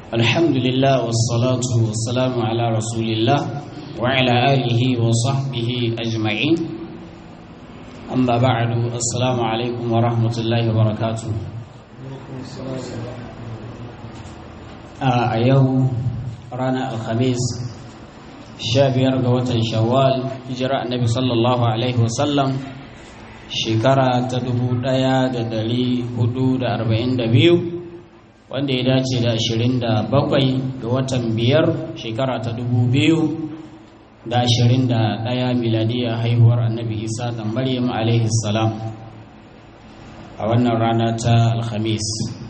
الحمد لله والصلاة والسلام على رسول الله وعلى آله وصحبه أجمعين أما بعد السلام عليكم ورحمة الله وبركاته يوم رانا الخميس شابير قوة شوال هجرة النبي صلى الله عليه وسلم shekara ta 1442 wanda ya dace da 27 ga watan 5 shekara ta 2021 miladiya haihuwar annabi isa da maryam alaihi salam a wannan rana ta alhamis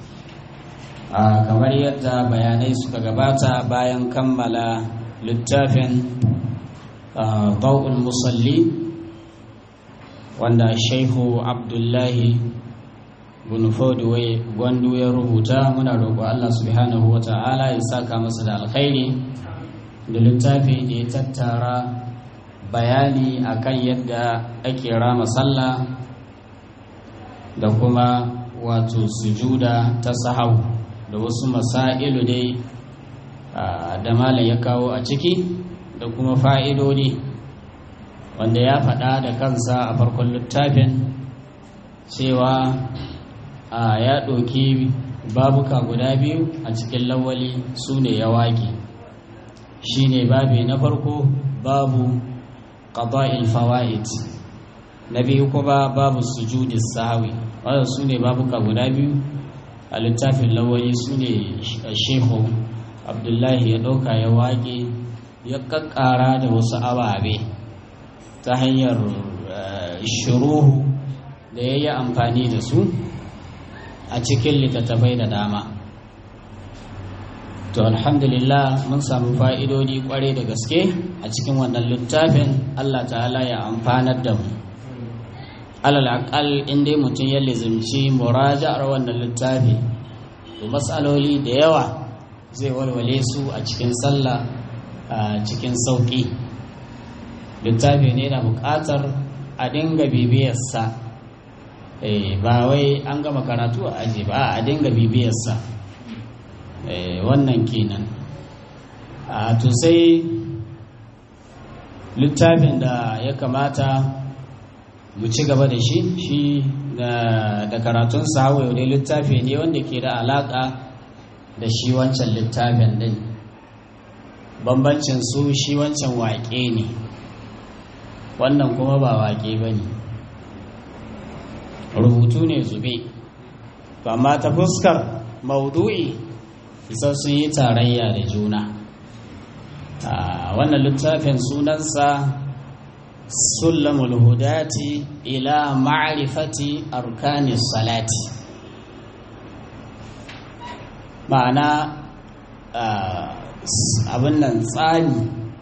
kamar yadda bayanai suka gabata bayan kammala littafin Daw'ul Musalli wanda Sheikhu Abdullahi bin Fodwe Gwandu ya rubuta. Muna roƙo Allah subhanahu wata'ala ya saka masa da alkhairi da littafi da ya tattara bayani akan yadda ake rama sallah da kuma wato sujuda ta sahau da wasu masailu dai da malam ya kawo a ciki da kuma fa'idodi wanda ya faɗa da kansa a farkon littafin cewa ya ɗauki babuka guda biyu a cikin lawali su ne ya waƙi. Shi ne babi na farko babu qada'il fawaid, na biyu kuma babu sujudis sahwi. Wannan su ne babuka guda biyu a littafin lawali, su ne Sheikhu Abdullahi ya ɗauka ya waƙe ya ƙaƙƙara da wasu ababe ta hanyar shuruhu da ya yi amfani da su a cikin littattafai da dama. To alhamdulillah mun samu fa'idodi kwarai da gaske a cikin wannan littafin. Allah ta'ala ya amfanar da mu, alal aqal inda mutum ya lizimci muraja'ar wannan littafi to matsaloli da yawa zai walwale su a cikin sallah a cikin sauƙi. Littafi ne na buƙatar a dinga bibiyarsa, ba wai an gama karatu a aji ba, a dinga bibiyarsa. Wannan kenan. To sai littafin da ya kamata mu ci gaba da shi da karatun sahawa dai littafi ne wanda ke da alaƙa da shi wancan littafin din. Bambancin su shi wancan waƙe ne, wannan kuma ba waƙe ba ne, rubutu ne zube. Amma ta fuskar maudu'i isa sun yi tarayya da juna. Wannan littafin sunansa Sulamul Hudati ila ma'rifati arkanis salati, ma'ana abin nan tsani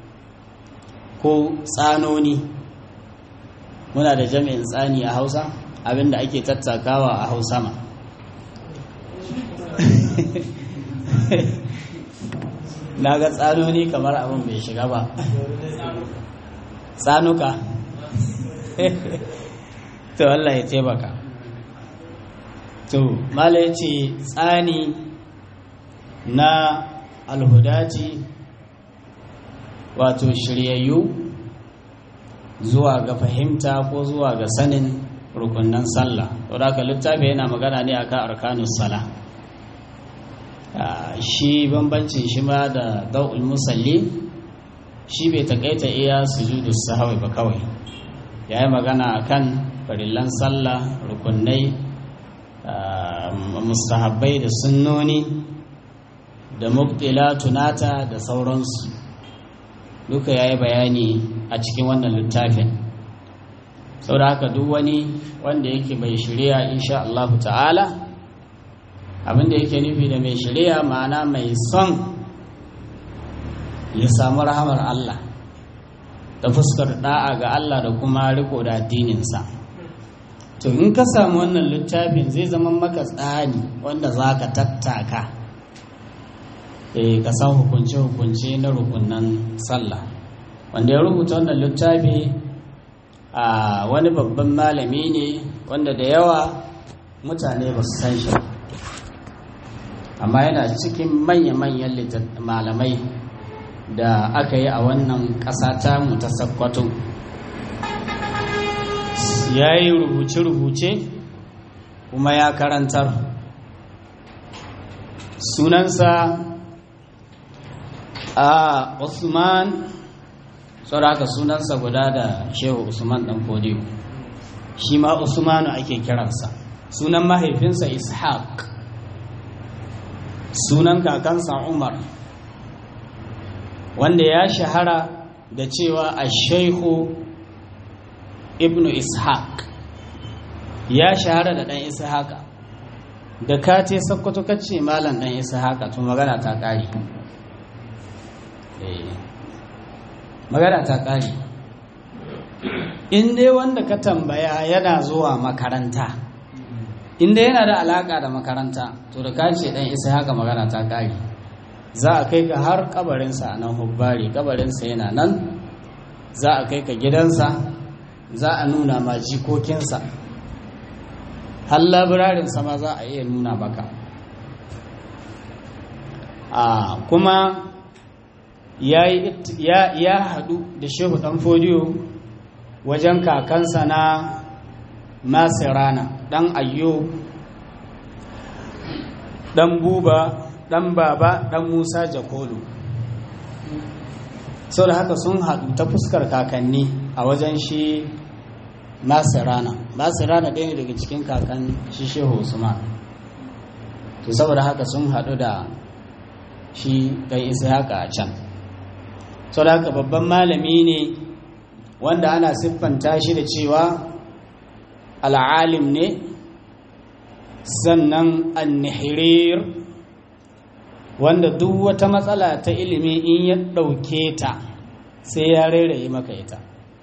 ko tsanoni. Muna da jami'in tsani a Hausa, abinda ake tattakawa a Hausa ma. Na ga tsanoni kamar abin bai shiga ba. Tsanuka. To Allah ya taimaka. To mala ya ce tsani na alhudati wato shiryayyu zuwa ga fahimta ko zuwa ga sanin rukunnan sallah. Wadda aka littafi yana magana ne akan arkanus sala. Shi bambancin shi ma da Daw'ul Musalli, shi bai takaita iya sujudus sahwi ba kawai, ya yi magana akan farillan sallah, rukunnai, mustahabbai da sunnoni da mubtilatunata da sauransu. Duka ya yi bayani a cikin wannan littafin. Saboda haka duk wani wanda yake bai shirya insha Allah ta'ala, abinda yake nufi da mai shirya ma'ana mai son ya samu rahamar Allah da fuskar da'a ga Allah da kuma riko da addininsa. To in ka samu wannan littafin zai zama maka tsani wanda za ka tattaka ka san hukunce-hukunce na rukunan sallah. Wanda ya rubuta wannan littafi a wani babban malami ne wanda da yawa mutane ba su san shi. amma yana cikin manya-manyan malamai da aka yi a wannan ƙasa tamu ta Sokoto. Ya yi rubuce-rubuce kuma ya karantar. Sunansa a Usman, sauraka sunansa guda da Shehu Usman ɗan Fodiyo, shi ma Usmanu ake kiransa. Sunan mahaifinsa Ishaq, sunan kakansa Umar, wanda ya shahara da cewa a Shehu Ibnu Ishaq, ya shahara da ɗan Ishaqa. Da ka ce Sokoto kace malam ɗan Ishaqa to magana ta ƙare. Magana ta ƙare. In dai wanda ka tambaya yana zuwa makaranta, in dai yana da alaƙa da makaranta, to da ka ce ɗan Ishaqa magana ta ƙare. Za a kai ka har kabarinsa a nan Hubbari, kabarinsa yana nan, za a kai ka gidansa, za a nuna ma jikokinsa, har labirarinsa ma za a iya nuna maka. Kuma ya haɗu da Shehu ɗan Fodiyo wajen kakansa na Masirana, ɗan Ayyo, ɗan Buba, ɗan Baba, ɗan Musa Jakolo. Sau da haka sun haɗu ta fuskar kakanni a wajen shi Masirana. Masirana ɗaya ne daga cikin kakan shi Shehu Usman. To saboda haka sun haɗu da shi ɗan Ishaqa a can. Sau da haka babban malami ne wanda ana siffanta shi da cewa al'alim ne, sannan an-nihrir, wanda duk wata matsala ta ilimi in ya ɗauke ta sai ya rairaye maka ita.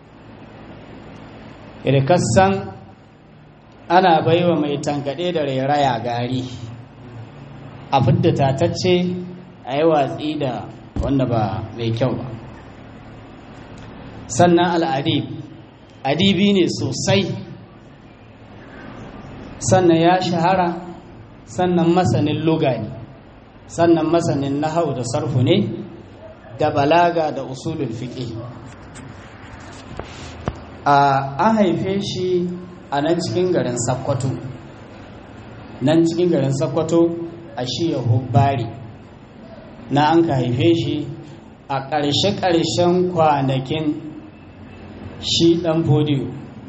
Irkassan ana baiwa mai tankaɗe da rairaya gari, a fidda tatacce a yi watsi da wanda ba mai kyau ba. Sannan al'adib, adibi ne sosai, sannan ya shahara, sannan masanin luga ne, sannan masanin nahau da sarfu ne, da balaga da usulul fiqh. An haife shi a nan cikin garin Sokoto, nan cikin garin Sokoto a shiya Hubbari, na an ka haife shi a ƙarshe-ƙarshen kwanakin shi ɗan Fodiyo.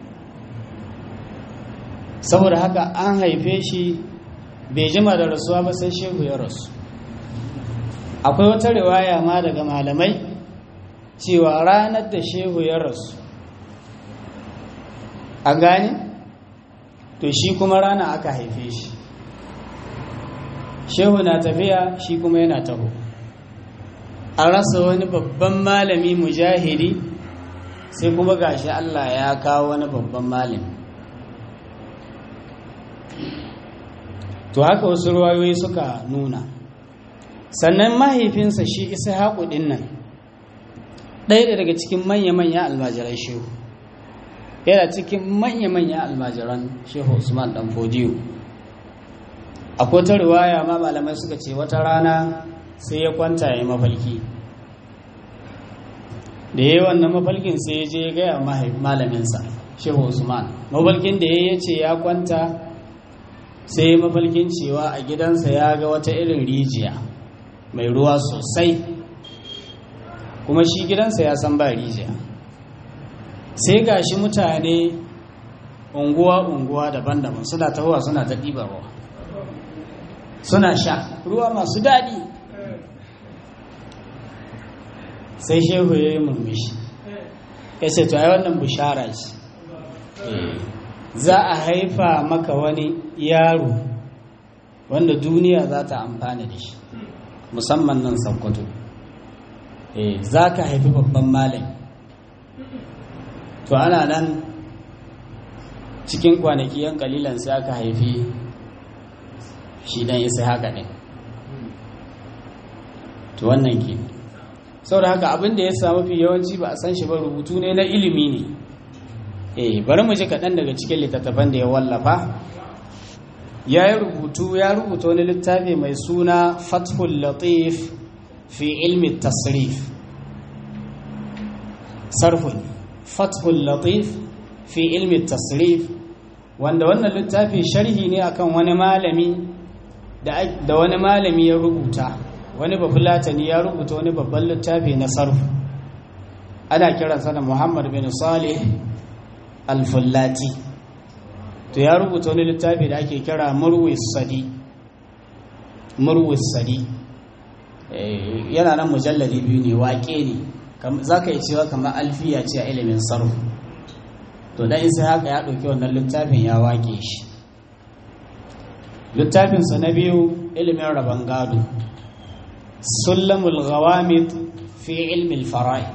Saboda haka an haife shi bai jima da rasuwa ba sai Shehu ya rasu. Akwai wata riwaya ma daga malamai cewa ranar da Shehu ya rasu, a gane? To shi kuma rana aka haife shi. Shehu na tafiya, shi kuma yana taho. An rasa wani babban malami mujahidi, sai kuma gashi Allah ya kawo wani babban malami. To haka wasu ruwayoyi suka nuna. Sannan mahaifinsa shi Ishaqu ɗin nan, ɗaya daga cikin manya-manya almajiran Shehu, yana cikin manya-manya almajiran Shehu Usman ɗan Fodiyo. Akwai ta riwaya ma malamai suka ce wata rana sai ya kwanta ya yi mafalki. Da ya yi wannan mafalkin sai ya je ya gaya malaminsa Shehu Usman. Mafalkin da ya ce ya kwanta, sai mafalkin cewa a gidansa ya ga wata irin rijiya mai ruwa sosai, kuma shi gidansa ya san ba rijiya. Sai ga shi mutane unguwa-unguwa daban-daban suna tahowa suna ta ɗiba ruwa, suna sha ruwa masu daɗi. Sai Shehu ya yi murmushi, ya ce to ai wannan bishara ce, za a haifa maka wani yaro wanda duniya za ta amfana da shi, musamman nan Sokoto. Za ka haifi babban malami. To ana nan cikin kwanaki yan kalilan sai aka haifi shi dan Ishaqa ne. To wannan ke saboda haka abin da ya samu fi yawanci ba a san shi ba, rubutu ne na ilimi ne. Bari mu ji kaɗan daga cikin littattafan da ya wallafa. ya rubuta wani littafi mai suna Fathul Latif fi ilmi tasrif. Fathul Latif fi ilmi tasrif, wanda wannan littafi sharhi ne akan wani malami da wani malami ya rubuta, wani bafulatani ya rubuta wani babban littafi na sarfu, ana kiransa da Muhammad bin Salih al-Fullati. To ya rubuta wani littafi da ake kira Murwis Sadi. Yana nan mujalladi 2 ne, waƙe ne, za ka yi cewa kamar alfiya ce a ilimin sarfu. To dan sai haka ya ɗauki wannan littafin ya waƙe shi. Littafinsa na biyu ilimin rabon gado, Sulamul Ghawamid fi ilmi al-fara'id.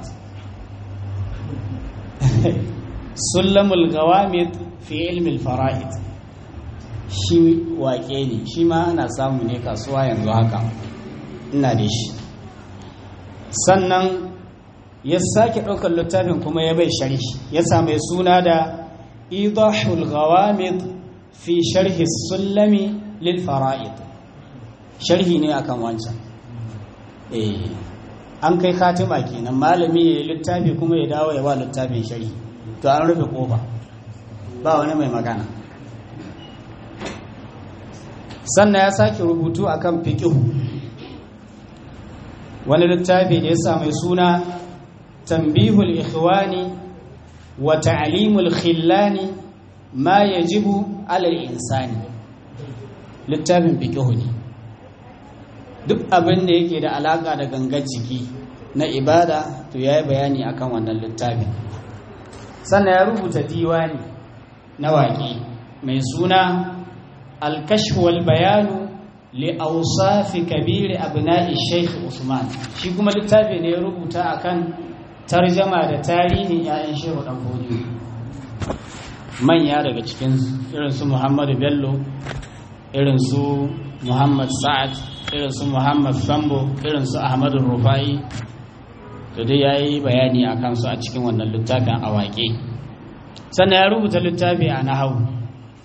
Sulamul Ghawamid fi ilmi al-fara'id shi waƙe ne, shi ma ana samu ne kasuwa yanzu haka, ina da shi. Sannan ya sake ɗaukar littafin kuma ya bai sharhi, ya same suna da Idahul Ghawamid fi sharhi Sulami lil Fara'id. Sharhi ne akan wancan. An kai katima kenan, malami ya yi littafi kuma ya dawo ya ba littafin sharhi, to an rufe kofa, ba wani mai magana. Sannan ya sake rubutu akan fiqh, wani littafi da ya same suna Tanbihul Ikhwani wa Ta'limul Khillani ma yajibu 'ala al-insani. Littafin fiqh ne, duk abin da yake da alaka da gangar jiki na ibada to yayi bayani akan wannan littafin. Sannan ya rubuta diwani na waƙe mai suna Al-Kashf wal Bayanu li awsafi kabir abna'i Sheikh Usman. Shi kuma littafi ne ya rubuta akan tarjama da tarihin ƴaƴan Shehu Dan Fodiyo, manya daga cikin irin su Muhammadu Bello, irin su Muhammad Sa'ad, irin su Muhammad Sambo, irin su Ahmadu Rufai. To dai yayi bayani akan su a cikin wannan littafin a waƙe. Sannan ya rubuta littafi a nahwu,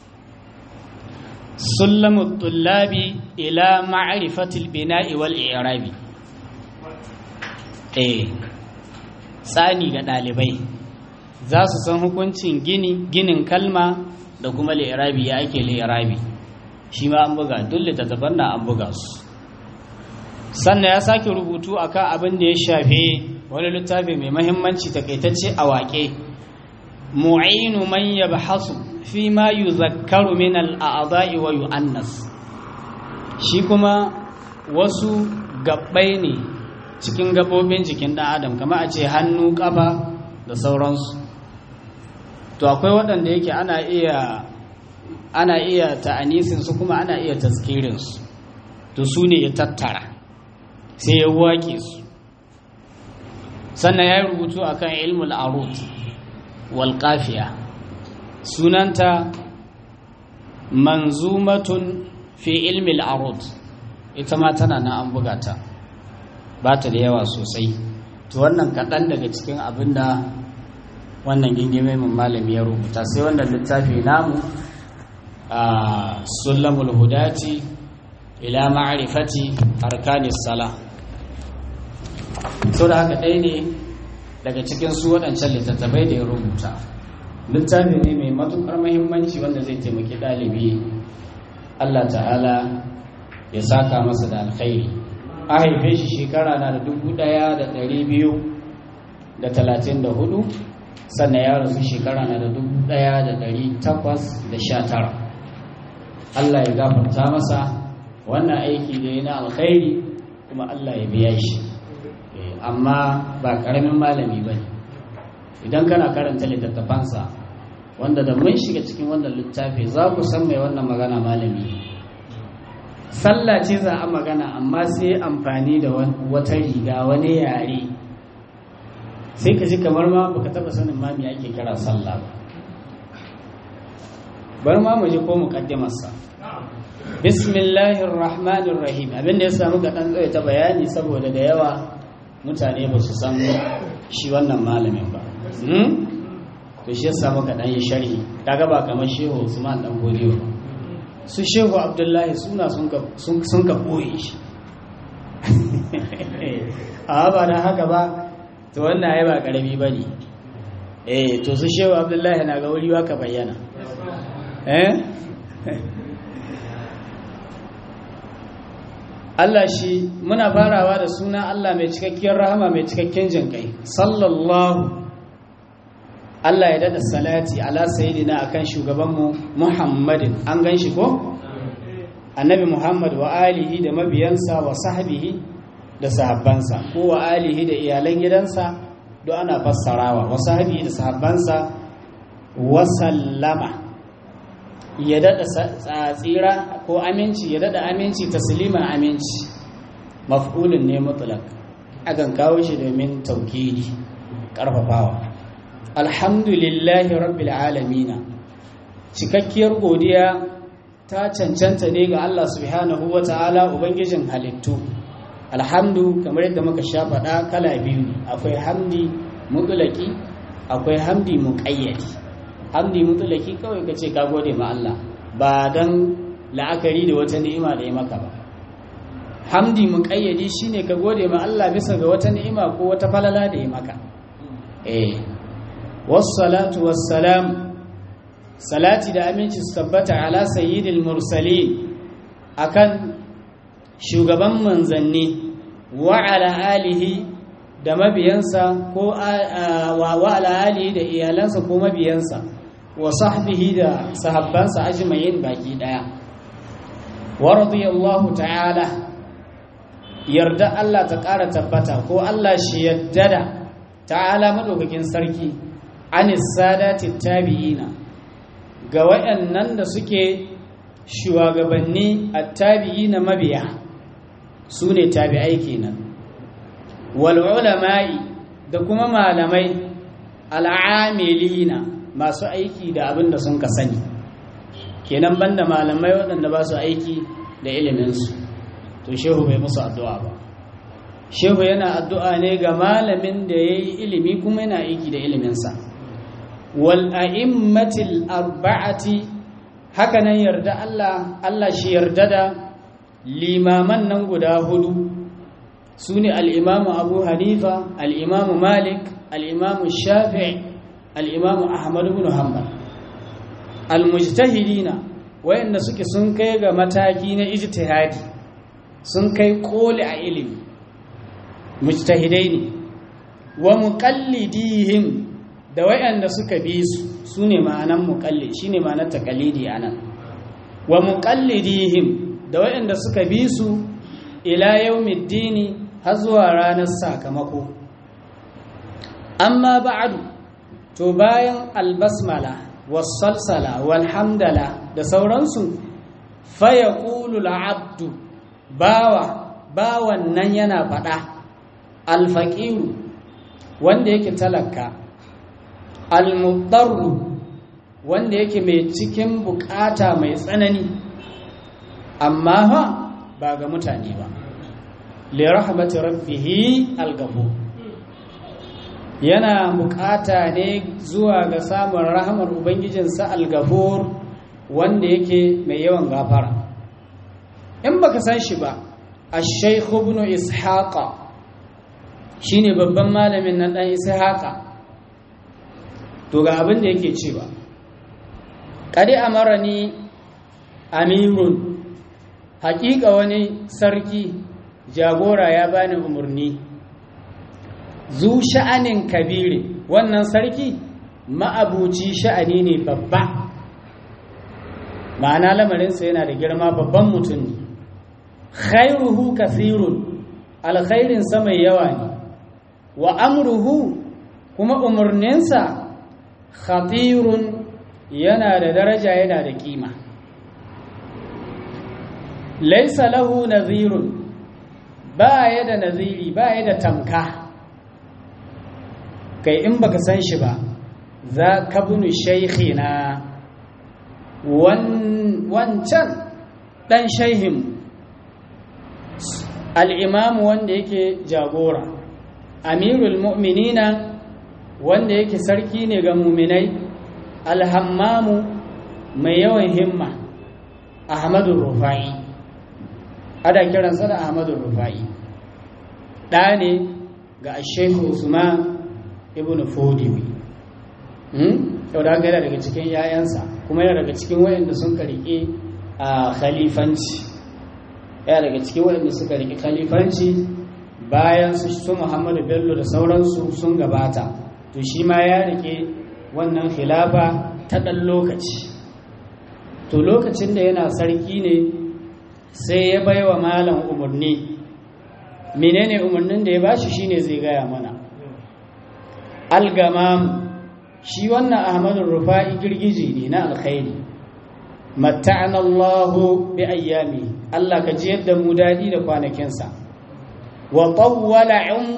Sulamut Tullabi ila ma'rifatil bina'i wal i'rabi. Tsani ga ɗalibai za su san hukuncin ginin kalma da kuma li'irabi, ya ake li'irabi. Shi ma an buga, duk littattafan na an buga su. Sannan ya sake rubutu akan abin da ya shafe wani littafi mai mahimmanci takaitacce a waƙe, Mu'inu man yabhasu fi ma yuzakkaru min al-a'dha'i wa yu'annas. Shi kuma wasu gabbai ne cikin gabobin jikin ɗan adam, kamar a ce hannu, ƙafa da sauransu. To akwai waɗanda yake ana iya ta'anisinsu kuma ana iya tazkirinsu. To su ne ya tattara sai ya waƙe su. Sannan ya yi rubutu akan ilmul arut wal qafiya, sunanta Manzumatun fi ilmil arut. Ita ma tana na an buga ta, ba ta da yawa sosai. To wannan kaɗan daga cikin abin da wannan gingime min malami ya rubuta. Sai wannan littafi namu a Sulamul Hudati ila ma'rifati arkanis sala. So da haka ɗaya ne daga cikin su waɗancan littattafai da ya rubuta. Littafi ne mai matuƙar muhimmanci wanda zai taimaki ɗalibi. Allah ta'ala ya saka masa da alkhairi. A haife shi shekara na da 1234, sannan ya rasu shekara na da 1819. Allah ya gafarta masa wannan aiki da ya na alkhairi, kuma Allah ya biya shi. Amma ba ƙaramin malami ba ne. Idan kana karanta littattafansa, wanda da mun shiga cikin wannan littafi za ku san mai wannan magana malami. Sallah ce za a magana, amma sai amfani da wata riga, wani yare, sai ka ji kamar ma baka taba sanin ma me ake kira sallah ba. Bar ma mu je ko muqaddimarsa. Bismillahir Rahmanir Rahim. Abinda ya samu ga dan tsaye ta bayani saboda da yawa mutane ba su san shi wannan malamin ba. To shi ya samu ga dan yi sharhi. Kaga ba kamar Shehu Usman Dan Fodiyo. su shehu abdullahi suna sun ka ɓoye shi a ba na haka ba to wannan ya ba ƙarami ba ne to su shehu abdullahi na ga wuri ka bayyana Allah shi muna farawa da suna Allah mai cikakkiyar rahama mai cikakken jinƙai sallallahu Allah ya dada salati ala sayyidina akan shugabanmu Muhammadin an gan shi ko annabi Muhammad wa alihi da mabiyansa wa sahbihi da sahabbansa ko wa alihi da iyalan gidansa do ana fassarawa wa sahbihi da sahabbansa wa sallama ya dada tsira ko aminci ya dada aminci tasliman aminci maf'ulun ne mutlaq akan kawo shi domin taukidi karfafawa alhamdulillahi rabbil alamina cikakkiyar godiya ta cancanta ne ga Allah subhanahu wata'ala ubangijin halittu alhamdu kamar yadda muka sha faɗa kala biyu akwai hamdi mutlaqi akwai hamdi muqayyadi hamdi mutlaqi kawai kace ka gode ma Allah ba dan la'akari da wata ni'ima da ya maka ba hamdi muqayyadi shine ka gode ma Allah bisa ga wata ni'ima ko wata falala da ya maka wassalatu wassalam salati da aminci su tabbata ala sayyidil mursalin akan shugaban manzanni wa ala alihi da mabiyansa ko wa ala alihi da iyalansa ko mabiyansa wa sahbihi da sahabbansa ajma'in baki daya wa radiyallahu ta'ala yarda Allah ta ƙara tabbata ko Allah shi yaddada ta'ala madaukakin sarki anis sadati tabi'ina ga wayannan da suke shugabanni at-tabi'ina mabiya sune tabi'ai kenan wal ulama'i da kuma malamai al'amilina masu aiki da abin da sun ka sani kenan banda malamai waɗanda ba su aiki da ilimin su to shehu bai musu addu'a ba shehu yana addu'a ne ga malamin da yayi ilimi kuma yana aiki da ilimin sa wal a'immatil arba'ati haka nan yarda Allah shi yarda da limaman nan guda hudu sune al-Imam Abu Hanifa al-Imam Malik al-Imam Shafi'i al-Imam Ahmad ibn Hanbal al-mujtahidina wayanda suke sun kai ga mataki na ijtihadi sun kai koli a ilimi mujtahidai ne wa muqallidihim da wayanda suka bi su ne ma'anan muqallid shine ma'anar taqalidi anan wa muqallidihim da wayanda suka bi su ila yawmiddini har zuwa ranar sakamako amma ba'du to bayan albasmala was-salsala walhamdala da sauransu fa yaqulu al-abdu bawan nan yana faɗa alfaqiru wanda yake talaka almudarru wanda yake mai cikin bukata mai tsanani amma ba ga mutane ba li rahmati rabbihi al-ghafur yana bukata ne zuwa ga samun rahmar ubangijinsa al-ghafur wanda yake mai yawan gafara in baka san shi ba ash-shaykh ibn ishaqa shine babban malamin nan dan ishaqa to ga abin da yake cewa qadi amarani amirun haƙiƙa wani sarki jagora ya bani umarni zu sha'anin kabiri wannan sarki ma'abuci sha'ani ne babba ma'ana lamarinsa yana da girma babban mutum ne khairuhu kathirun alkhairinsa mai yawa ne wa amruhu kuma umarninsa khatirun yana da daraja yana da kima laisa lahu nazirun ba ya da naziri ba ya da tamka kai in baka san shi ba za ka bunu shaykhina wancan dan shayhim al-imam wanda yake jagora amirul mu'minina wanda yake sarki ne ga mu'minai alhammamu mai yawan himma Ahmadu Rufai, ada kiransa da Ahmadu Rufai, ɗa ne ga Sheikh Usman ibn Fodiwi. Yau da yana daga cikin ‘ya'yansa, kuma yana daga cikin wayanda sun karike a khalifanci, yana daga cikin wayanda suka rike khalifanci bayan su Muhammadu Bello da sauransu sun gabata, to shi ma ya rike wannan khilafa ta ɗan lokaci. To lokacin da yana sarki ne sai ya bai wa malam umarni. Menene umarnin da ya bashi shine zai gaya mana. Algamam, shi wannan Ahmadu Rufai girgije ne na alkhairi. Matta'ana Allahu bi ayyami, Allah ka ji yadda mu dadi da kwanakinsa. Wa tawwala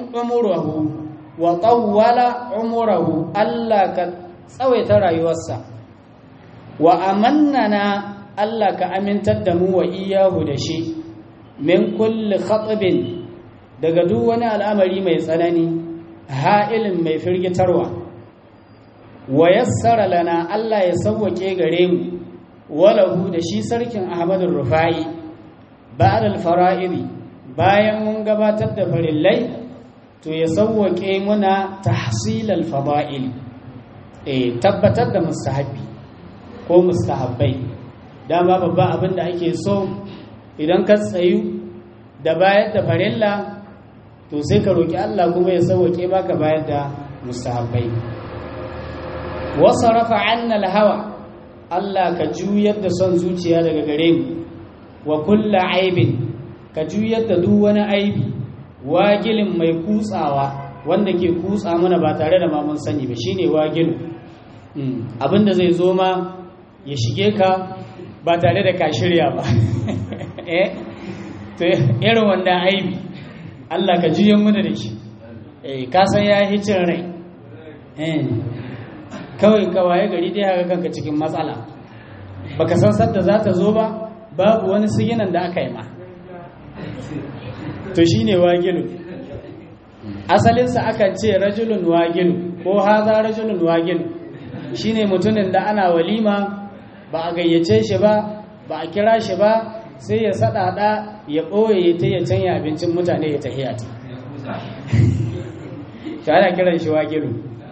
umurahu, Allah ka tsawaita rayuwarsa. Wa amannana, Allah ka amintar da mu wa iyahu da shi min kulli khatbin, daga duk wani al'amari mai tsanani, ha'ilin mai firgitarwa. Wa yassara lana, Allah ya sauwake gare mu walahu da shi sarkin Ahmadu Rufai ba'da al-fara'idi, bayan mun gabatar da farillai to ya sauwake muna tahsil al-fada'il, tabbatar da mustahabbi ko mustahabbai. Dama babban abin da ake so idan ka tsayu da bayar da farilla to sai ka roki Allah kuma ya sauwake baka bayar da mustahabbai. Wasarafa 'anna al-hawa, Allah ka juyar da son zuciya daga gare mu. Wa kullu aibin, ka juyar da duk wani aibi, wagilin mai kutsawa wanda ke kutsa mana ba tare da mun sani ba, shine wagilu. Abinda zai zo ma ya shige ka ba tare da ka shirya ba. To irin wannan aibi Allah ka juyan mu da shi. Ka san ya hicin rai. Kawai kawaye gari dai haka kanka cikin matsala, baka san sadda za ta zo ba, babu wani siginan da aka yi ma. To shine wagilu. Asalinsa akan ce rajulun wagilu ko haza rajulun wagilu, shine mutumin da ana walima ba a gayyace shi ba, ba a kira shi ba, sai ya sadada ya ɓoye ta ya canya abincin mutane ya tahiya ta. Ta ana kiran shi wagilu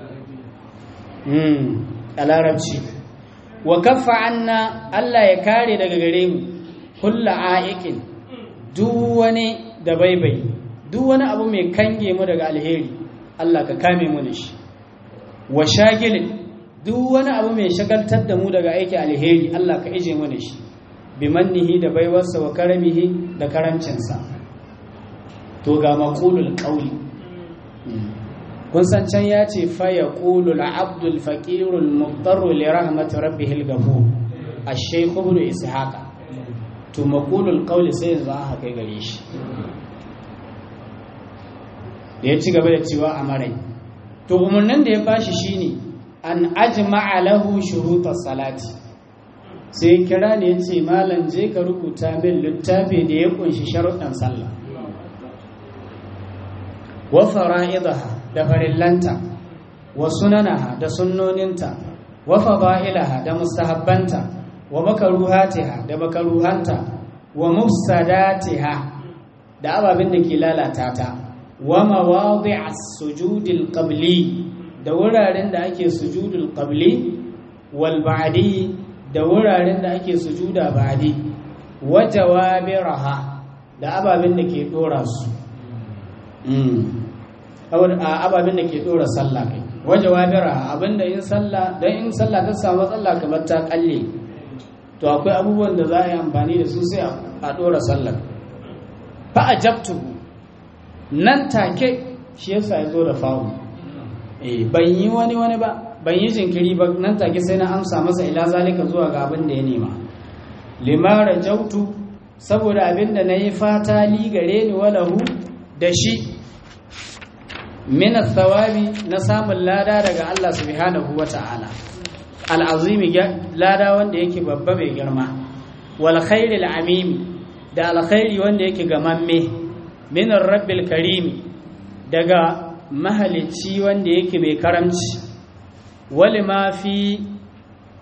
a larabci. Wa kaffa anna, Allah ya kare daga gare mu kulla aikin, duk wani da baibai, duk wani abu mai kange mu daga alheri, Allah ka kame mu da shi. Wa shagilin, duk wani abu mai shagaltar da mu daga aiki alheri, Allah ka ije mu da shi. Bi mannihi, da baiwarsa, wa karamihi, da karamcinsa. To ga maqulul qawli, kun san can ya ce fa yaqulu al-abdul faqirul muqtarru li rahmati rabbihil ghafur, ash-shaykh ibn ishaq. To maqulul qawli sai yanzu aka kai gare shi, da ya ci gaba da cewa amarai. To umarnin da ya bashi shine an ajma'a lahu shurutas salati, sai kira ne ya ce malam je ka rubuta min littafi da ya kunshi sharuɗan sallah. Wa fara'idaha, da farillanta, wa sunanaha, da sunnoninta, wa fada'ilaha, da mustahabbanta, wa makaruhatiha, da makaruhanta, wa mufsadatiha, da ababin da ke lalata ta, wa mawadi'as sujudil qabli, da wuraren da ake sujudul qabli, wal ba'di, da wuraren da ake sujuda ba'di, wa jawabiraha, da ababin da ke dora su. Ababin da ke dora sallah kai, wa jawabiraha, abinda in sallah, dan in sallah ta samu matsala kamar ta kalle, to akwai abubuwan da za a yi amfani da su sai a dora sallar. Fa ajabtu, nan take shi yasa ya zo da fawo. Ban yi wani ba, ban yi jinkiri ba, nan take sai na amsa masa ila zalika zuwa ga abin da ya nema. Lima rajautu, saboda abin da nayi fata li gare ni walahu da shi, min thawabi, na samun lada daga Allah subhanahu wata'ala, al'azimi, lada wanda yake babba mai girma, wal khairil amimi, da alkhairi wanda yake gamamme, min rabbil karimi, daga mahalicci wanda yake mai karamci, wali ma fi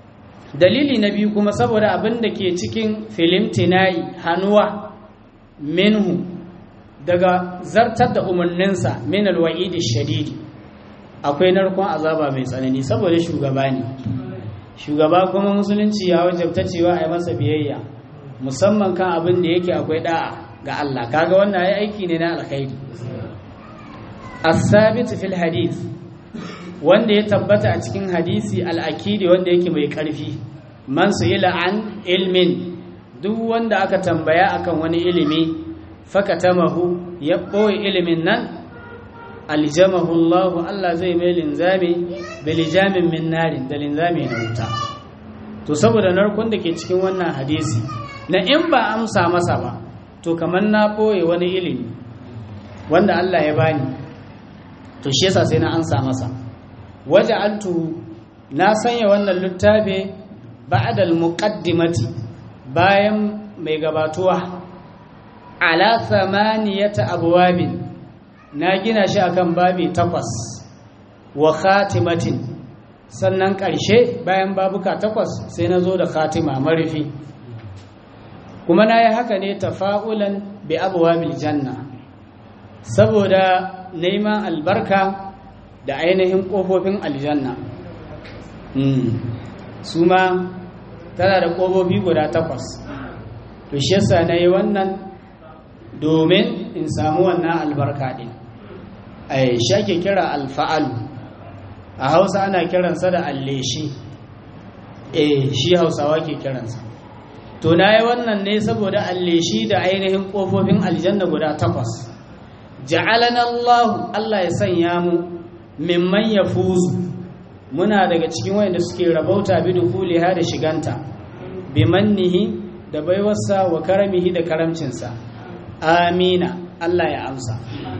dalili na biyu kuma saboda abin da ke cikin filimtinai hannuwa minhu daga zartar da umarninsa min alwa'idi shadidi akwai narkon azaba mai tsanani saboda shugaba ne, shugaba kuma musulunci ya wajabta cewa a yi masa biyayya musamman kan abin da yake akwai da'a ga Allah. Kaga wannan ya aiki ne na alkhairi. As-sabit fil hadith, wanda ya tabbata a cikin hadisi al-akidi wanda yake mai karfi, man su'ila an ilmin, duk wanda aka tambaya akan wani ilimi fakatamahu ya boye ilimin nan aljamahu Allah zai mai linzami bilijamin min narin, da linzami na wuta. To saboda narkon da ke cikin wannan hadisi na in ba amsa masa ba to kamar na boye wani ilimi wanda Allah ya bani, to shi yasa sai na amsa masa. Waja'altu, na sanya wannan littafi ba'da al-muqaddimati, bayan mai gabatuwa, ala 8 abwabin, na gina shi akan babi 8, wa khatimatin, sannan ƙarshe bayan babuka 8 sai na zo da khatima marifi. Kuma na yi haka ne tafa'ulan bi abwabil janna, saboda neman albarka da ainihin ƙofofin aljanna. Su ma tana da ƙofofi guda 8, to shi yasa na yi wannan domin in samu wannan albarka ɗin. Shi ake kira alfa'alu, a Hausa ana kiransa da alleshi, shi Hausawa ke kiransa. To na yi wannan ne saboda alleshi da ainihin ƙofofin aljanna guda 8. Ja'alana Allah ya sanya mu mimman yafuzu, muna daga cikin wanda suke rabauta bi dukuliha da shiganta, bi mannihi da baiwarsa wa karamihi da karamcinsa. Amina, Allah ya amsa.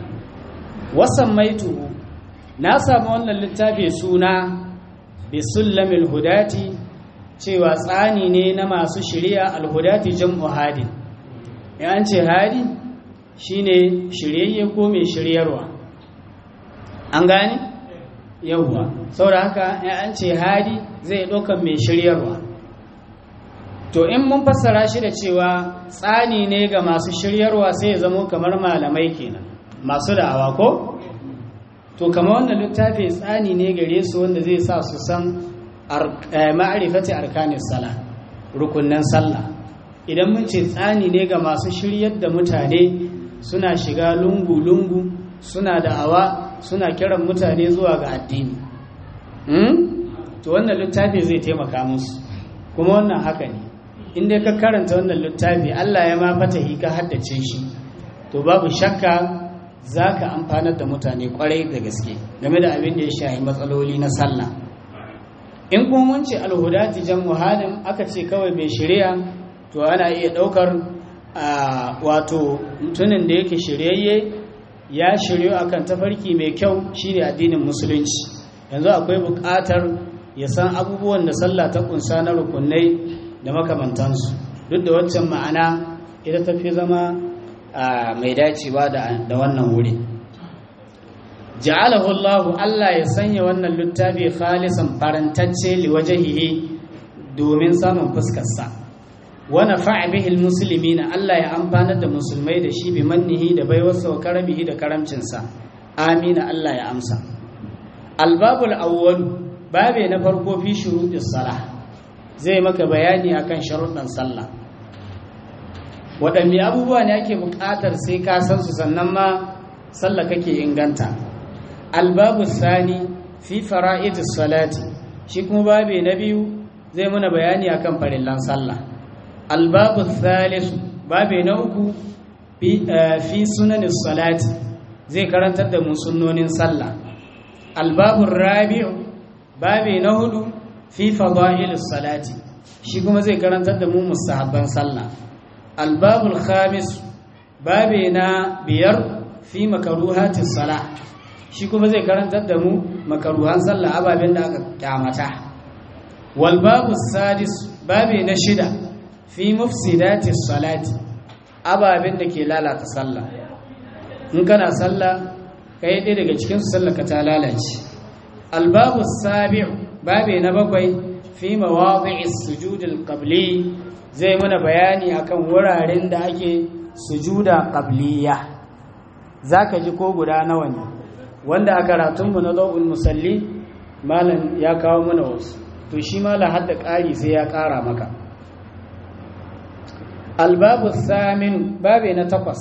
Wasan maituhu, na samu wannan littafi suna bi sullamil hudati, cewa tsani ne na masu shiriya. Alhudati jam'u hadin, yan ce hadi shine shiryayye ko mai shiryarwa, an gane yawwa. saboda haka yan ce hadi zai ɗaukan mai shiryarwa. To in mun fassara shi da cewa tsani ne ga masu shiryarwa sai ya zamo kamar malamai kenan, masu da'awa ko? To kamar wannan littafi tsani ne gare su wanda zai sa su san ma'arifati arkanis sala, rukunnan sallah. Idan mun ce tsani ne ga masu shiryar da mutane, suna shiga lungu-lungu, suna da'awa, suna kiran mutane zuwa ga addini. To wannan littafi zai taimaka musu, kuma wannan haka ne. Inda ka karanta wannan littafi Allah ya ma fatahi ka haddace shi, to babu shakka za ka amfanar da mutane kwarai da gaske game da abin da ya shahi matsaloli na sallah. In kuma mun ce alhudati jam'u halin, aka ce kawai mai shirya, to ana iya ɗaukar wato mutumin da yake shiryayye, ya shiryo akan tafarki mai kyau, shine addinin musulunci. Yanzu akwai buƙatar ya san abubuwan da sallah ta kunsa na rukunai da makamantansu, duk da waccan ma'ana ita tafi zama mai dacewa da wannan wuri. Ja'alahu Allah ya sanya wannan littafi khalisan farantacce liwajhihi, domin samun fuskarsa. Wa nafa'a bihi almuslimina, Allah ya amfanar da musulmai da shi bi mannihi da baiwarsa wa karamihi da karamcinsa. Amina, Allah ya amsa. Albabul awwal, babe na farko fi shurutis salah, zai maka bayani akan sharuɗan sallah. Waɗanne abubuwa ne ake buƙatar sai ka san su sannan ma sallah kake inganta. Albabu sani fi fara'idus salati, shi kuma babe na biyu zai mana bayani akan farillan sallah. Albabu thalith, babe na uku fi sunanis salati, zai karantar da mu sunnonin sallah. Albabu rabi'u, babe na hudu fi fadailus salati, shi kuma zai karantar da mu mustahabban sallah. Albabul khamis, babe na biyar fi makaruhatis salah, shi kuma zai karantar da mu makaruhan sallah, ababen da aka kyamata. Wal babu sadis, babe na shida fi mufsidatis salati, ababen da ke lalata sallah. In kana sallah kai ɗaya daga cikin sallah ka ta lalace. Al babu sabi'u, babe na bakwai fi mawadi'is sujudil qabli zai mana bayani akan wuraren da ake sujuda qabliya. Zaka ji ko guda nawa ne wanda a karatunmu na Dawul Musalli malam ya kawo mana wasu, to shi malam hadda ƙari sai ya ƙara maka. Albabu thamin, babe na 8,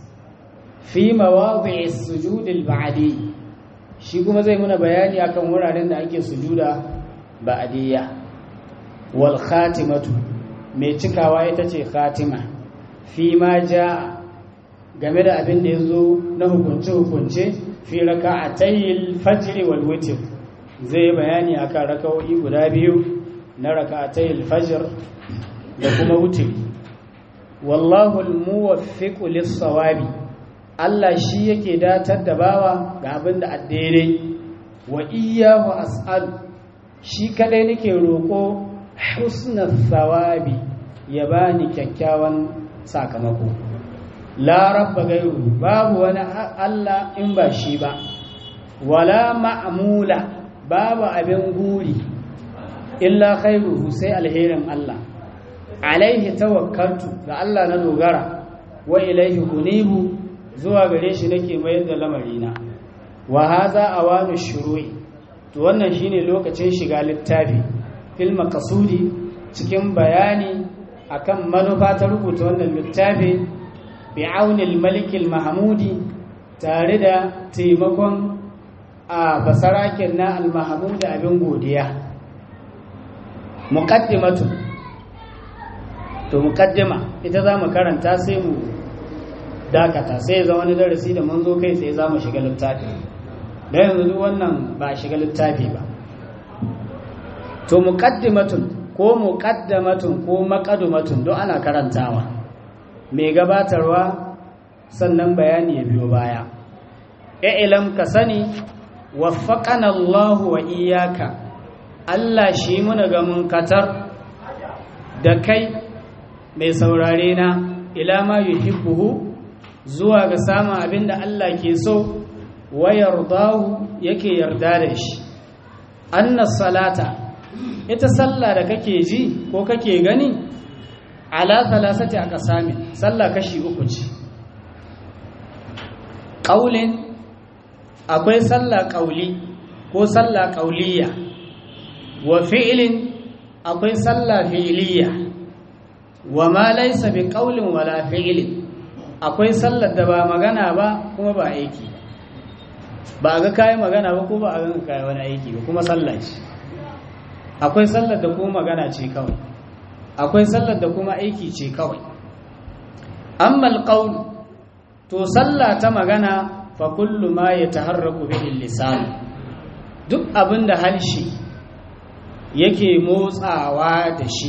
fi mawadi'is sujudil ba'di, shi kuma zai muna bayani akan wuraren da ake sujuda ba'diyya. Wal khatimatu, mai cikawa ita ce khatima, fi ma ja game da abin da yazo na hukunce fi raka'atayil fajr wal witr, zai bayani akan raka'o'i guda biyu na raka'atayil fajr da kuma witr. Wallahu al-muwaffiq lis-sawabi, Allah shi yake datar da bawa ga abin da addini. Wa iyyahu as'al, shi kadai nake roko husnul thawabi, ya bani kyakkyawan sakamako. La rabba gairu, babu wani Allah in ba shi ba. Wala ma'mula, babu abin guri illa khairuhu, sai alherin Allah. Alaihi tawakkaltu, ga Allah na dogara. Wa ilaihi unibu, zuwa gare shi nake mayar da lamarina. Wa haza awanu shuru'i, to wannan shine lokacin shiga littafi. Fil maqsudi, cikin bayani akan manufa ta rubuta wannan littafi. Bi aunil malikil mahmudi, tare da taimakon a basarakin na al-mahmud abin godiya. Muqaddimatu, to muqaddima ita za mu karanta sai mu dakata, sai zama wani darasi da mun zo kai sai za mu shiga littafi, da yanzu duk wannan ba shiga littafi ba. To muqaddimatun ko muqaddamatun ko maqaddumatun duk ana karantawa, mai gabatarwa sannan bayani ya biyo baya. Ilam ka sani, waffaqana Allah wa iyyaka, Allah shi muna ga munkatar da kai mai saurare na, ila ma yuhibbuhu, zuwa ga samun abinda Allah ke so, wa yardahu, yake yarda da shi. Annas salata, ita sallah da kake ji ko kake gani, ala thalathati aqsamin, sallah kashi 3 ce. Qaulin, akwai sallah qauli ko sallah qauliyya. Wa fi'lin, akwai sallah fi'liyya. Wa ma laysa bi qaulin wala fi'lin, akwai sallar da ba magana ba kuma ba aiki ba, ga kai magana ba ko ba a ga kai wani aiki ba, kuma sallah ce. Akwai sallar da kuma magana ce kawai, akwai sallar da kuma aiki ce kawai. Amma alqaul, to sallah ta magana, fa kullu ma yataharraku bihi lisan, duk abinda harshe yake motsawa da shi,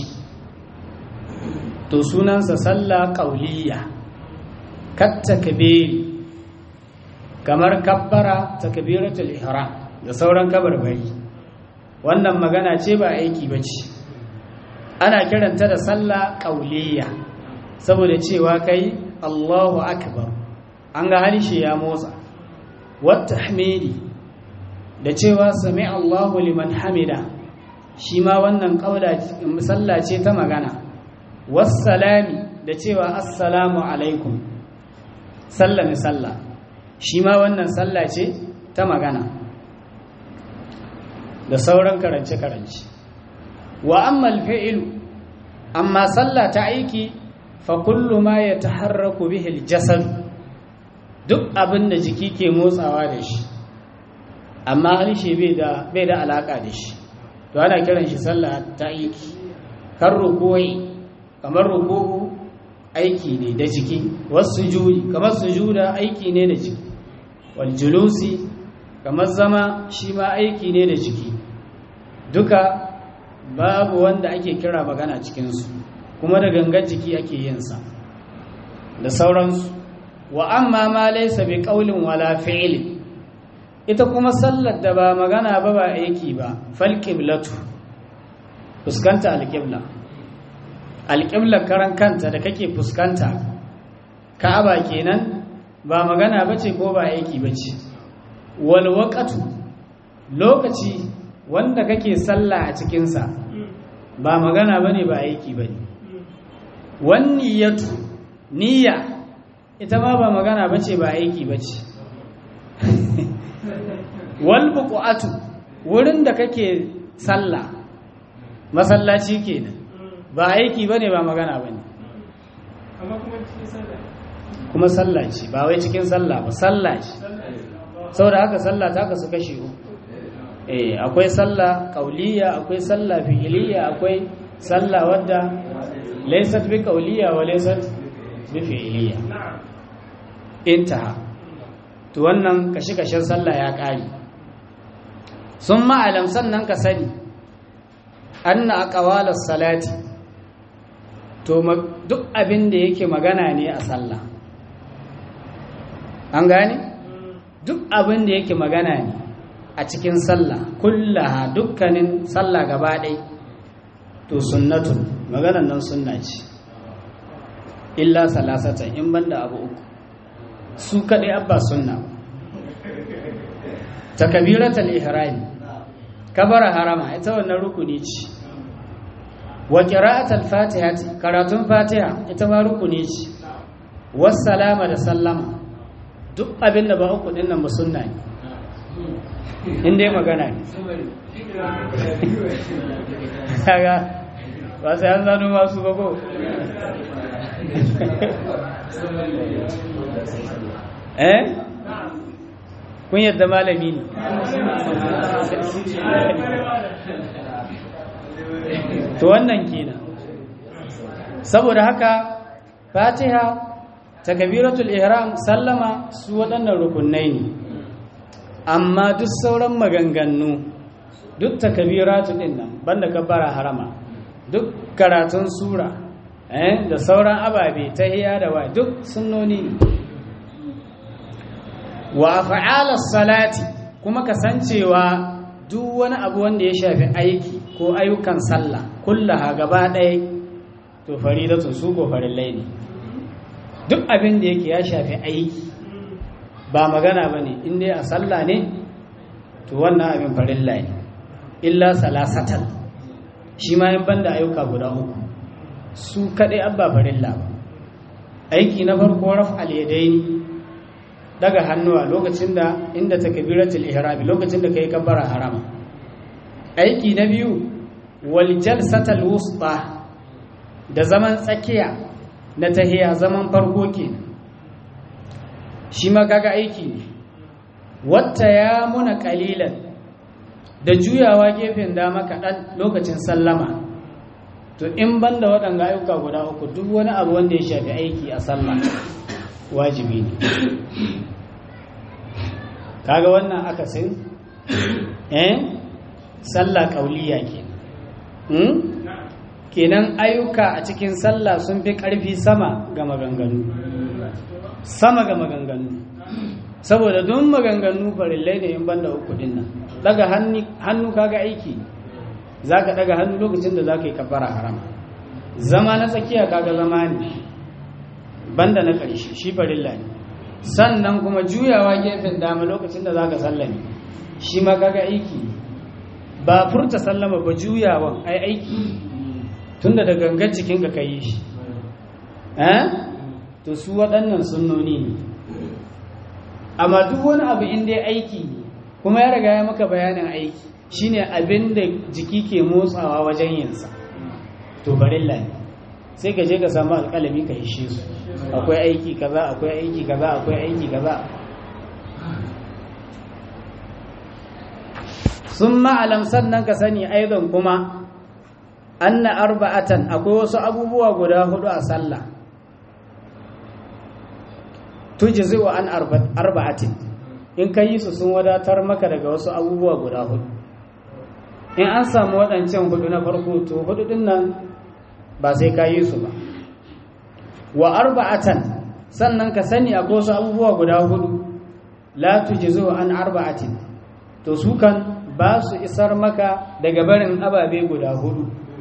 to sunansa sallah qauliyya. Kat takbiri, kamar kabbara takbiratul ihram da sauran kabarbari, wannan magana ce ba aiki bace, ana kiranta da sallah qauliyya saboda cewa kai Allahu akbar, an ga harshe ya motsa. Wat tahmidi, da cewa sami Allahu liman hamida, shi ma wannan sallah ce ta magana. Wassalami, da cewa assalamu alaikum, sallami sallah, shi ma wannan sallah ce ta magana, da sauran karance-karance. Wa amma alfi'ilu, amma sallah ta aiki, fa kullu ma yataharraku bihi aljasad, duk abin da jiki ke motsawa da shi amma harshe bai da alaka da shi, to ana kiran shi sallah ta aiki. Kan ruku'i, kamar ruku'u aiki ne da jiki. Wasu sujudi, kamar sujuda aiki ne da jiki. Wal julusi, kamar zama shi ma aiki ne da jiki. Duka babu wanda ake kira magana cikinsu, kuma da gangar jiki ake yinsa da sauransu. Wa amma ma laysa bi qawlin wala fi'lin, ita kuma sallar da ba magana ba ba aiki ba. Fal qiblatu, fuskanta alqibla. Alqibla karan kanta da kake fuskanta, Ka'aba kenan, ba magana bace ko ba aiki bace. Wal waqtu, lokaci wanda kake sallah a cikin sa, ba magana bane ba aiki bane wan niyyatu niyya ita ma ba magana bace ba aiki bace wal buqatu wurin da kake sallah masallaci kenan ba aiki bane ba magana bane amma kuma cikin sallah kuma sallah ce ba wai cikin sallah ba sallah ce saboda haka sallah ta kasu kashi uku akwai sallah qauliyya akwai sallah fi'liyya akwai sallah wadda laysat bi qauliyya wa laysat bi fi'liyya intaha to wannan kashi-kashin sallah ya kare sun ma'alam sannan ka sani anna aqwalas salati to duk abin da yake magana ne a sallah an gane duk abin da yake magana ne a cikin sallah kullaha dukkanin sallah gaba ɗai to sunnatun maganan nan sunna ce illa salasatan in banda abu uku su kaɗai abba sunna takbiratul ihrami kabara harama ita wannan rukuni ce wa qira'atul fatiha karatun fatiha ita ma rukuni ce wassalama da sallama duk abin da ba uku din nan ba sunna ne inda ya magana ne kaga ba sai an zano masu bago kun yadda malami ne to wannan kenan saboda haka fatiha takbiratul ihram sallama su waɗannan rukunai ne amma duk sauran maganganu duk takbiratu din nan banda kabbara harama duk karatun sura da sauran ababe tahiyya da wa duk sunnoni ne wa af'alas salati kuma kasancewa duk wani abu wanda ya shafi aiki ko ayyukan sallah kullaha gaba ɗaya to faridatun su ko farillai ne duk abin da yake ya shafi aiki ba magana ba ne inda a sallah ne to wannan abin farilla ne illa salasatan shi ma yin banda ayyuka guda uku su kaɗai abba farilla ba aiki na farko raf al-yadaini daga hannuwa lokacin da inda takbiratul ihrami lokacin da kai kabbara harama aiki na biyu wal jalsatul wusta da zaman tsakiya na tahiya zaman farko kenan shi ma kaga aiki ne wata ya muna kalilan da juyawa gefen dama kaɗan lokacin sallama to in banda waɗanga ayyuka guda uku duk wani abu wanda ya shafi aiki a sallah wajibi ne kaga wannan akasin sallah kauliya kenan ayyuka a cikin sallah sun fi ƙarfi sama ga maganganu saboda don maganganu farillai ne in banda uku din nan daga hannu kaga aiki zaka daga hannu lokacin da zaka yi kabbara harama zama na tsakiya kaga zama ne banda na ƙarshe shi farilla ne sannan kuma juyawa gefen dama lokacin da zaka sallame shi ma kaga aiki ba furta sallama ba juyawan ai aiki tunda da gangan cikin ka kai shi to su waɗannan sunnoni ne amma duk wani abu inda ya aiki ne kuma ya riga ya maka bayanin aiki shine abin da jiki ke motsawa wajen yinsa to farilla ne sai ka je ka samu alƙalami ka hishe su akwai aiki kaza akwai aiki kaza akwai aiki kaza sun ma'alam sannan ka sani aizon kuma anna arba'atan akwai wasu abubuwa guda hudu a sallah tujzi wa an arba'atin in ka yi su sun wadatar maka daga wasu abubuwa guda hudu in an samu waɗancan hudu na farko to hudu din nan ba sai ka yi su ba wa arba'atan sannan ka sani akwai wasu abubuwa guda hudu la tujzi wa an arba'atin to su kan ba su isar maka daga barin ababe guda hudu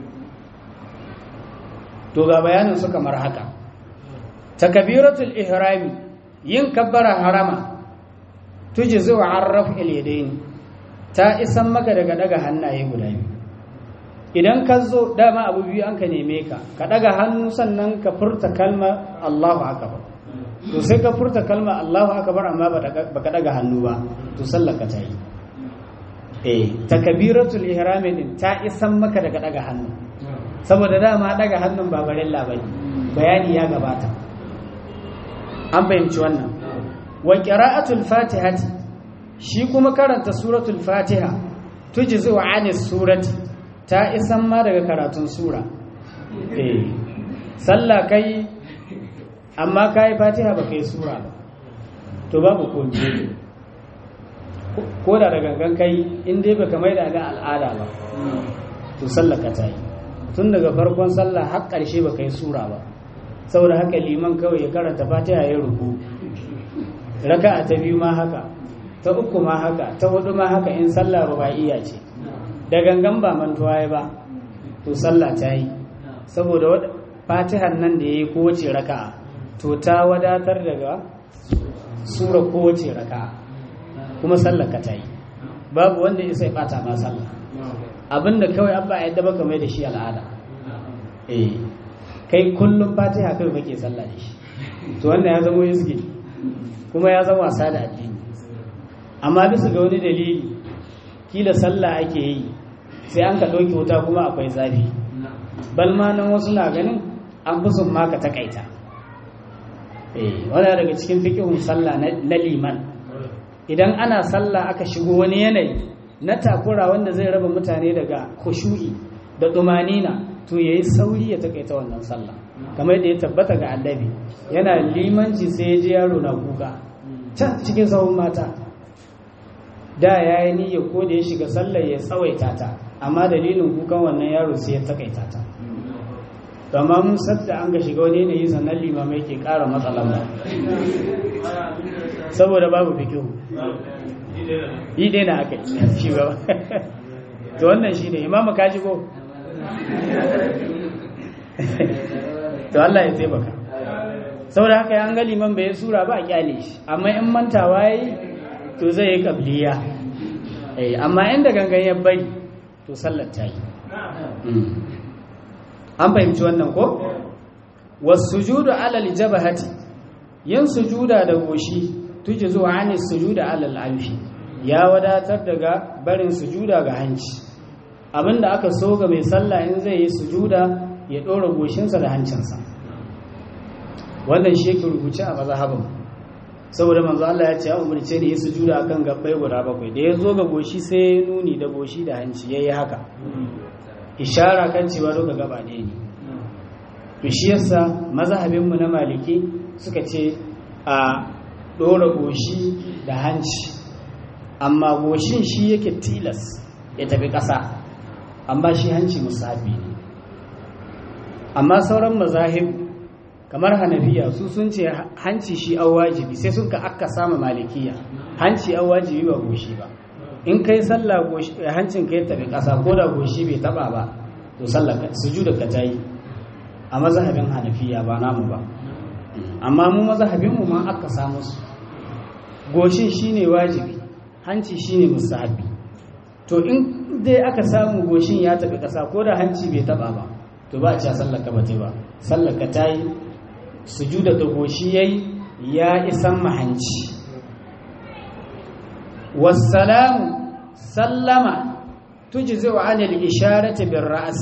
to ga bayanin su kamar haka takbiratul ihrami yin kabbara harama tujzi wa arraf al-yadayn ta isan maka daga daga hannaye guda biyu idan ka zo dama abu biyu an ka neme ka daga hannu sannan ka furta kalma Allahu akbar to sai ka furta kalma Allahu akbar amma baka daga hannu ba to sallar ka ta yi takbiratul ihram din ta isan maka daga daga hannu saboda dama daga hannun ba barilla bane bayani ya gabata an fahimci wannan wa qira'atul fatihati shi kuma karanta suratul fatiha tujzu anis surati ta isan ma daga karatun sura sallah kai amma kai fatiha ba kai sura ba to babu komai ko da gangan kai in dai baka mai da ga al'ada ba to sallah ka tayi tun daga farkon sallah har ƙarshe baka yi sura ba saboda haka liman kawai ya karanta fatiha ya ruku raka'a ta biyu ma haka ta uku ma haka ta hudu ma haka in sallah rubaiya ce da gangan ba mantuwa ba to sallah ta yi saboda fatihan nan da yayi kowace raka'a to ta wadatar daga sura kowace raka'a kuma sallar ka ta yi babu wanda ya sai bata ma sallah abinda kawai an ba yadda baka mai da shi al'ada kai kullum fatiha kai kake sallah da shi to wannan ya zama yizgi kuma ya zama wasa da addini amma bisa ga wani dalili kila sallah ake yi sai an ka ɗauki wuta kuma akwai zafi balma nan wasu na ganin an fi sun maka takaita wanda daga cikin fiqhun sallah na liman idan ana sallah aka shigo wani yanayi na takura wanda zai raba mutane daga khushu'i da tumanina to yayi sauri ya takaita wannan sallah kamar da ya tabbata ga annabi yana limanci sai ya ji yaro na kuka can cikin sahun mata da yayi niyya ko da ya shiga sallar ya tsawaita ta amma dalilin kukan wannan yaro sai ya takaita ta to amma mun sadda an ga shiga wani yanayi sannan limamai ke ƙara matsalan ba saboda babu fikihu yi dai na aka shi ba to wannan shi ne imamu ka shigo to Allah ya taimaka saboda haka an ga liman bai sura ba a kyale shi amma in mantawa yayi to zai yi kabliya amma inda gangan ya bari to sallar ta yi an fahimci wannan ko wasujudu ala aljabhati yin sujuda da goshi tuji zuwa anis sujuda ala al'arfi ya wadatar daga barin sujuda ga hanci abinda aka so ga mai sallah in zai yi sujuda ya dora goshinsa da hancinsa wannan shi yake rubuce a mazhabin saboda manzo Allah ya ce ya umarce ni yi sujuda akan gabbai guda bakwai da ya zo ga goshi sai ya nuni da goshi da hanci yayi haka ishara kan cewa duka gaba ɗaya ne to shi yasa mazhabinmu na maliki suka ce a ɗora goshi da hanci amma goshin shi yake tilas ya tafi ƙasa amma shi hanci musabi ne amma sauran mazahib kamar hanafiya su sun ce hanci shi an wajibi sai sun ka aka sama malikiya hanci an wajibi ba goshi ba in kai sallah hancin kai tafi ƙasa ko da goshi bai taba ba to sallah sujuda ka tayi a mazhabin hanafiya ba namu ba amma mu mazhabin mu ma aka samu su goshin shine wajibi hanci shine mustahabi to in dai aka samu goshin ya tafi ƙasa ko da hanci bai taba ba to ba a ci sallar ka bata ba sallar ka tayi sujuda da goshi yayi ya isan mahanci wassalamu sallama tujzi wa anil isharati bir ra's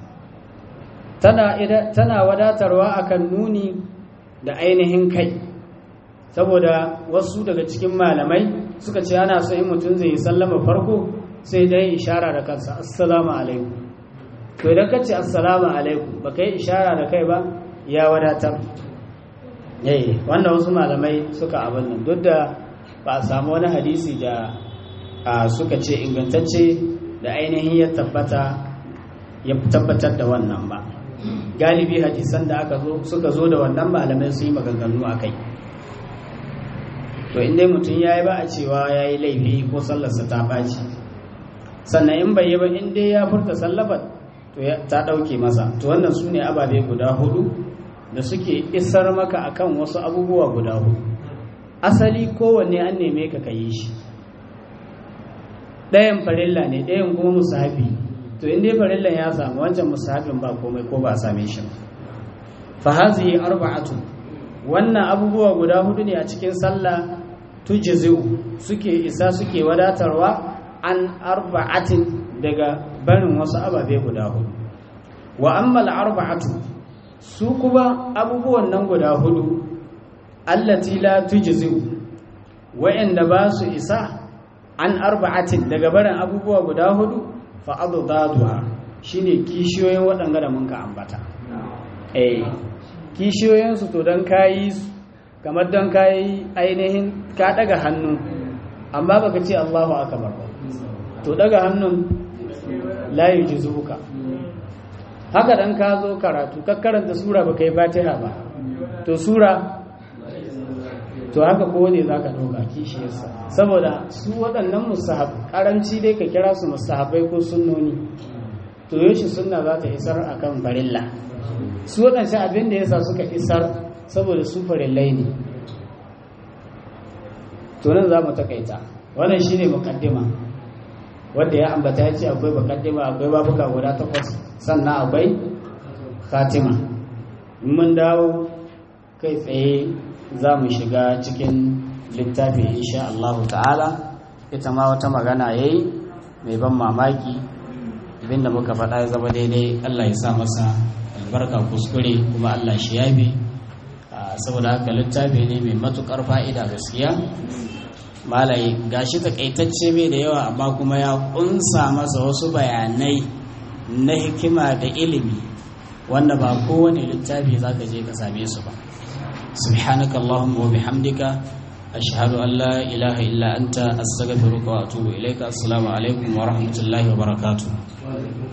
tana wadatarwa akan nuni da ainihin kai saboda wasu daga cikin malamai suka ce ana so in mutum zai yi sallama farko sai dai ishara da kansa assalamu alaikum to idan ka ce assalamu alaikum baka yi ishara da kai ba ya wadatar wanda wasu malamai suka abin nan duk da ba a samu wani hadisi da suka ce ingantacce da ainihin ya tabbatar da wannan ba galibi hadisan da suka zo da wannan malamai su yi maganganu a kai to inda mutum ya yi ba a cewa ya yi laifi ko sallarsa ta ɓaci sannan in bai yi ba inda ya furta sallabar to ta ɗauke masa to wannan su ne ababe guda hudu da suke isar maka akan wasu abubuwa guda hudu asali kowanne an neme ka yi shi ɗayan farilla ne ɗayan kuma musahabi to inda farillan ya samu wancan mustahabin ba komai ko ba a same shi ba fa hazihi arba'atu wannan abubuwa guda hudu ne a cikin sallah tujzi'u suke isa suke wadatarwa an arba'atin daga barin wasu ababe guda hudu wa amma al-arba'atu su kuma abubuwan nan guda hudu allati la tujzi'u wa'anda ba su isa an arba'atin daga barin abubuwa guda hudu fa addaduha shine kishiyoyin waɗanga da mun ka ambata kishiyoyin su to dan kayi kamar dan kayi ainihin ka daga hannu amma baka ce Allahu akbar to daga hannun la yujizuka haka dan ka zo karatu ka karanta sura baka yi Fatiha ba to sura to haka ko ne zaka dauka kishiyarsa saboda su waɗannan mustahab karanci dai ka kira su mustahabai ko sunnoni to yoshi sunna za ta isar akan farilla su waɗancan abin da yasa suka isar saboda su farillai ne to nan za mu takaita wannan shine muqaddima wanda ya ambata ya ce akwai muqaddima akwai babuka guda 8 sannan akwai khatima mun dawo kai tsaye za mu shiga cikin littafi insha Allah ta'ala ita ma wata magana yayi mai ban mamaki abinda muka faɗa ya zama daidai Allah ya sa masa albarka kuskure kuma Allah shi yabe saboda haka littafi ne mai matukar fa'ida gaskiya malai gashi takaitacce bai da yawa amma kuma ya kunsa masa wasu bayanai na hikima da ilimi wanda ba kowane littafi zaka je ka same su ba subhanakallahumma wa bihamdika ashhadu an la ilaha illa anta astaghfiruka wa atubu ilaika assalamu alaikum wa rahmatullahi wa barakatuh